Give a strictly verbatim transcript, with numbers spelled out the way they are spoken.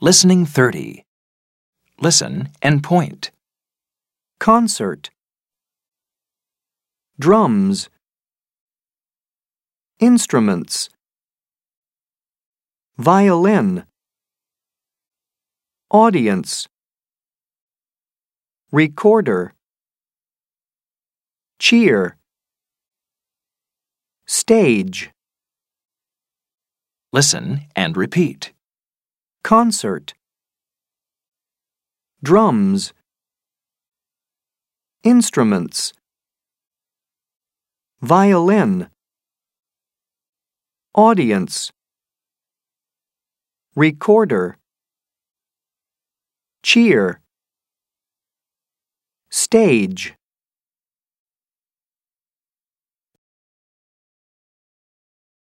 Listening thirty. Listen and point. Concert. Drums. Instruments. Violin. Audience. Recorder. Cheer. Stage. Listen and repeat. Concert. Drums. Instruments. Violin. Audience. Recorder. Cheer. Stage.